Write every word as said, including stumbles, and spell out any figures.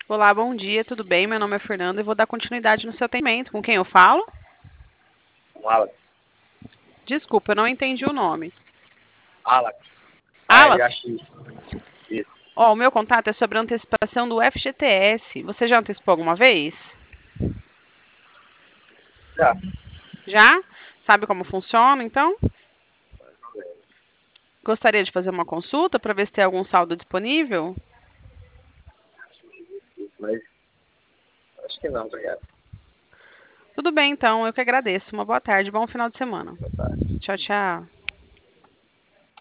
Olá, bom dia, tudo bem? Meu nome é Fernanda e vou dar continuidade no seu atendimento. Com quem eu falo? Com Alex. Desculpa, eu não entendi o nome. Alex. Alas? A L A X. Isso. Ó, o meu contato é sobre a antecipação do F G T S. Você já antecipou alguma vez? Já. Já? Sabe como funciona, então? Gostaria de fazer uma consulta para ver se tem algum saldo disponível? Mas acho que não, obrigado. Tudo bem, então. Eu que agradeço. Uma boa tarde, bom final de semana. Boa tarde. Tchau, tchau.